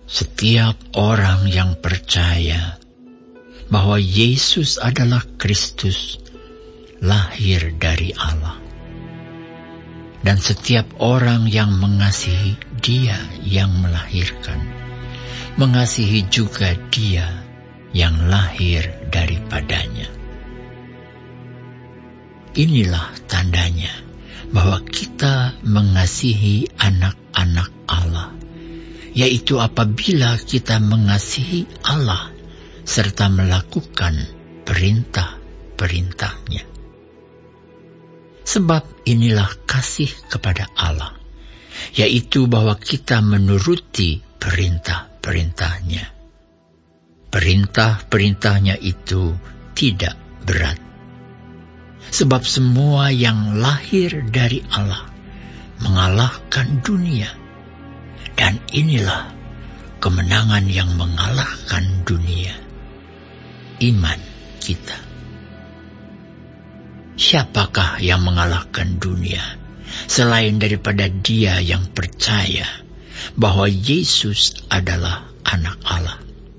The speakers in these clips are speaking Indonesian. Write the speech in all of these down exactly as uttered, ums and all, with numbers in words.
Setiap orang yang percaya bahwa Yesus adalah Kristus lahir dari Allah. Dan setiap orang yang mengasihi Dia yang melahirkan, mengasihi juga Dia yang lahir daripadanya. Inilah tandanya bahwa kita mengasihi anak-anak Allah, yaitu apabila kita mengasihi Allah serta melakukan perintah-perintahnya. Sebab inilah kasih kepada Allah, yaitu bahwa kita menuruti perintah-perintahnya. Perintah-perintahnya itu tidak berat. Sebab semua yang lahir dari Allah mengalahkan dunia. Dan inilah kemenangan yang mengalahkan dunia, iman kita. Siapakah yang mengalahkan dunia selain daripada dia yang percaya bahwa Yesus adalah anak Allah?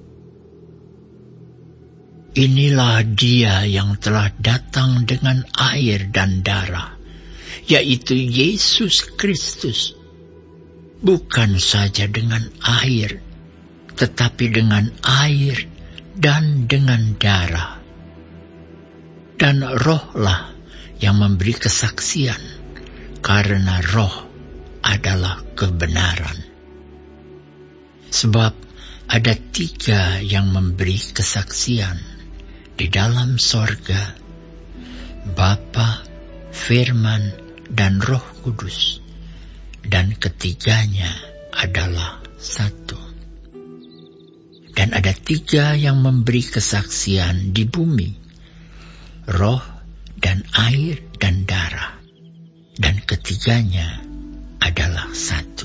Inilah Dia yang telah datang dengan air dan darah, yaitu Yesus Kristus. Bukan saja dengan air, tetapi dengan air dan dengan darah. Dan Rohlah yang memberi kesaksian, karena Roh adalah kebenaran. Sebab ada tiga yang memberi kesaksian di dalam sorga, Bapa, Firman, dan Roh Kudus, dan ketiganya adalah satu. Dan ada tiga yang memberi kesaksian di bumi, Roh dan air dan darah, dan ketiganya adalah satu.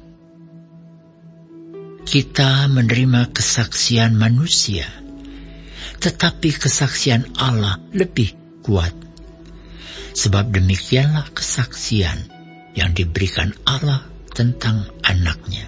Kita menerima kesaksian manusia, tetapi kesaksian Allah lebih kuat. Sebab demikianlah kesaksian yang diberikan Allah tentang anaknya.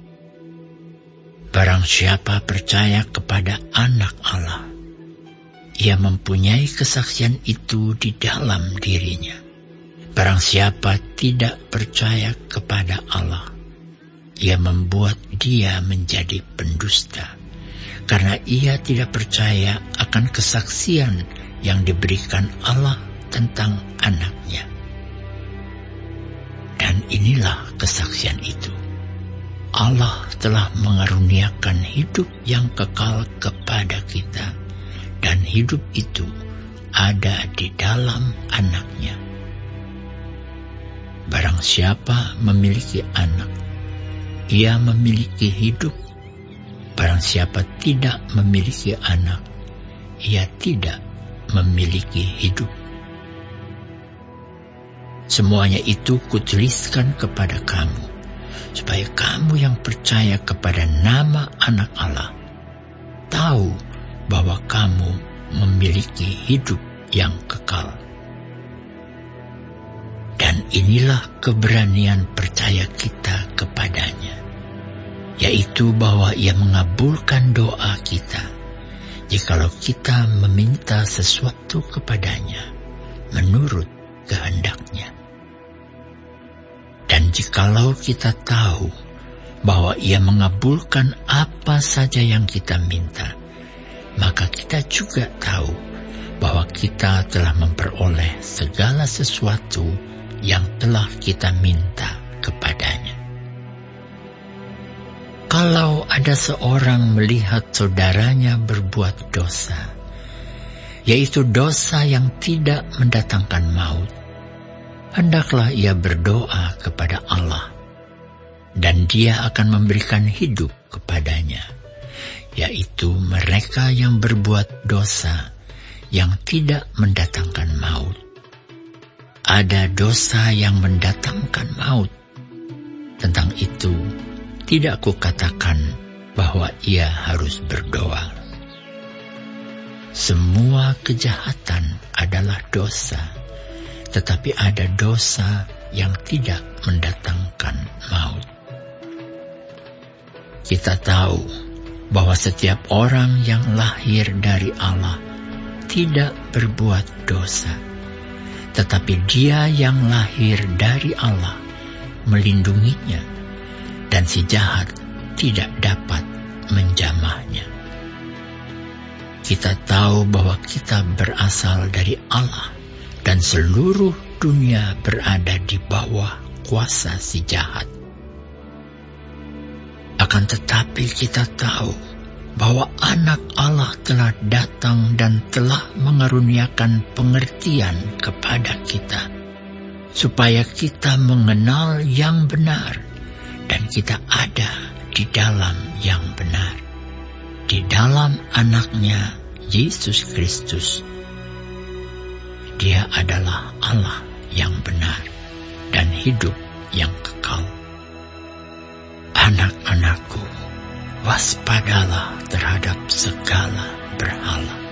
Barang siapa percaya kepada anak Allah, ia mempunyai kesaksian itu di dalam dirinya. Barang siapa tidak percaya kepada Allah, ia membuat dia menjadi pendusta, karena ia tidak percaya akan kesaksian yang diberikan Allah tentang anaknya. Dan inilah kesaksian itu: Allah telah mengaruniakan hidup yang kekal kepada kita, dan hidup itu ada di dalam anaknya. Barang siapa memiliki anak, ia memiliki hidup. Barang siapa tidak memiliki anak, ia tidak memiliki hidup. Semuanya itu kutuliskan kepada kamu, supaya kamu yang percaya kepada nama anak Allah tahu bahwa kamu memiliki hidup yang kekal. Dan inilah keberanian percaya kita kepadanya, yaitu bahwa Ia mengabulkan doa kita jikalau kita meminta sesuatu kepadanya menurut kehendaknya. Dan jikalau kita tahu bahwa Ia mengabulkan apa saja yang kita minta, maka kita juga tahu bahwa kita telah memperoleh segala sesuatu yang telah kita minta kepadanya. Kalau ada seorang melihat saudaranya berbuat dosa, yaitu dosa yang tidak mendatangkan maut, hendaklah ia berdoa kepada Allah, dan Dia akan memberikan hidup kepadanya, yaitu mereka yang berbuat dosa yang tidak mendatangkan maut. Ada dosa yang mendatangkan maut. Tentang itu tidak kukatakan bahwa ia harus berdoa. Semua kejahatan adalah dosa, tetapi ada dosa yang tidak mendatangkan maut. Kita tahu bahwa setiap orang yang lahir dari Allah tidak berbuat dosa, tetapi Dia yang lahir dari Allah melindunginya, dan si jahat tidak dapat menjamahnya. Kita tahu bahwa kita berasal dari Allah, dan seluruh dunia berada di bawah kuasa si jahat. Akan tetapi kita tahu bahwa Anak Allah telah datang dan telah mengaruniakan pengertian kepada kita, supaya kita mengenal yang benar, dan kita ada di dalam yang benar, di dalam Anaknya Yesus Kristus. Dia adalah Allah yang benar dan hidup yang kekal. Anak-anakku, waspadalah terhadap segala berhala.